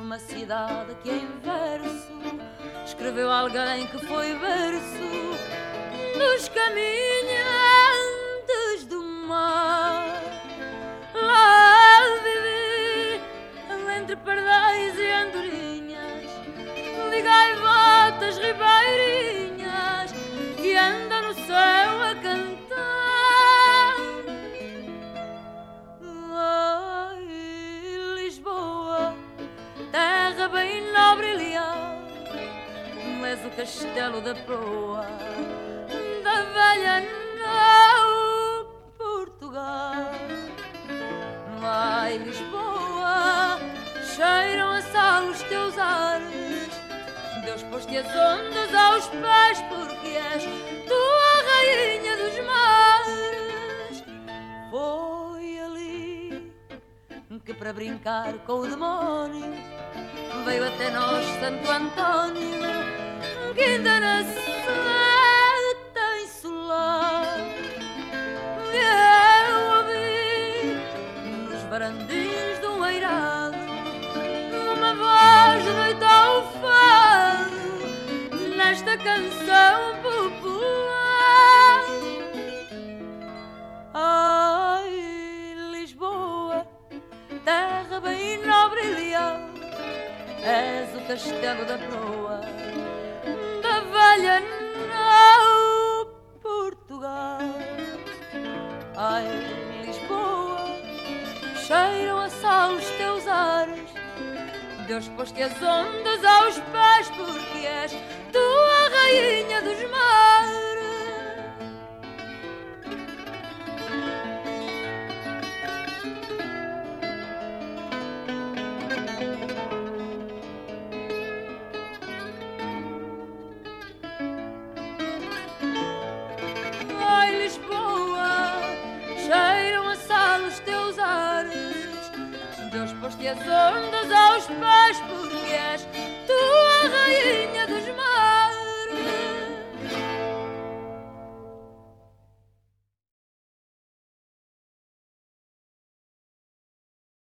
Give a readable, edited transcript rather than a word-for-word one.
numa cidade que em verso escreveu alguém que foi berço dos caminhantes do mar. Lá vivi entre pardais e andorinhas, de gaivotas ribeirinhas que andam no céu a cantar. Ai, Lisboa, terra bem nobre e leal, és o castelo da proa da velha nau Portugal. Ai, Lisboa, cheiram a sal os teus ares, Deus pôs-te as ondas aos pés, porque és tu a rainha dos mares. Foi ali que para brincar com o demónio veio até nós Santo António, que ainda na seta insular eu ouvi nos varandins do eirado uma voz de noite ao fado nesta canção popular. Ai, Lisboa, terra bem nobre e leal, és o castelo da proa da velha nau Portugal. Ai, Lisboa, cheiram a sal os teus ares, Deus pôs-te as ondas aos pés, porque és tu a rainha dos mares. Pôs-te as ondas aos pés, porque és tu a rainha